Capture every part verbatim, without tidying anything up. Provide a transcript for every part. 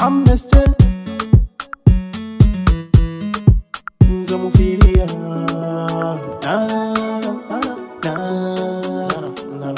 I'm Mister Zomophilia. Na, na, na, na, na.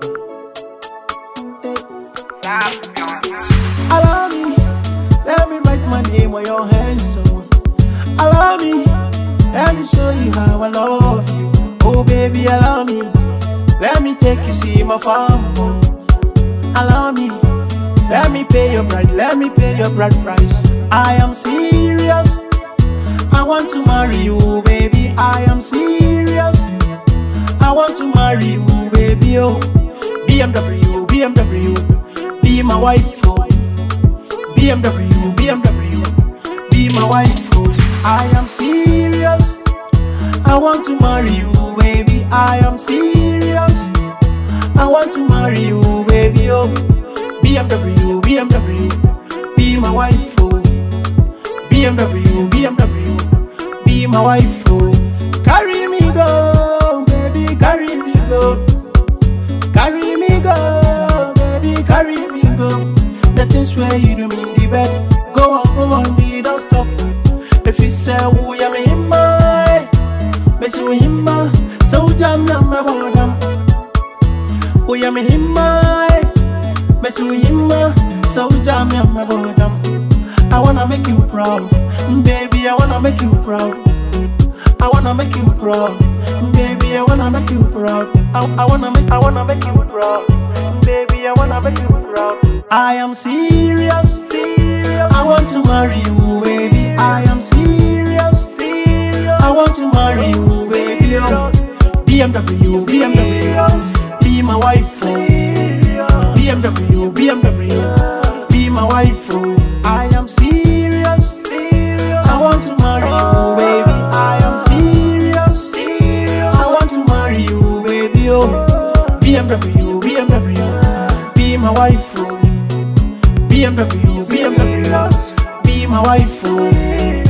Allow me, let me write my name on your hands, so. Allow me, let me show you how I love you. Oh baby, allow me, let me take you see my farm. Allow me, let me pay your bride, let me pay your bride price. I am serious, I want to marry you, baby. I am serious, I want to marry you, baby. Oh, B M W, B M W, be my wife. Oh, B M W, B M W, be my wife. Oh, I am serious, I want to marry you, baby. I am serious, I want to marry you, baby. Oh, B M W, B M W, be my wife. Oh, B M W, B M W, be my wife. Oh, carry me go, baby, carry me go, carry me go, baby, carry me go. The things where you do me the bed, go on, go on, me don't stop. If you say we are me my, me say him my, so jam jam my bottom. We are me my, me say him my, so jam jam my bottom. I wanna make you proud, baby. I wanna make you proud. I wanna make you proud, baby. I wanna make you proud. I, I wanna make, I wanna make you proud, baby. I wanna make you proud. I am serious, I want to marry you, baby. I am serious, I want to marry you, baby. Oh, B M W, B M W, be my wife. Oh, B M W, B M W, be my wife. Oh, I am serious, I want to marry you, baby. I am serious, I want to marry you, baby. Oh, B M W, B M W, be my wife. Oh, B M W, B M W, be my wife. Oh.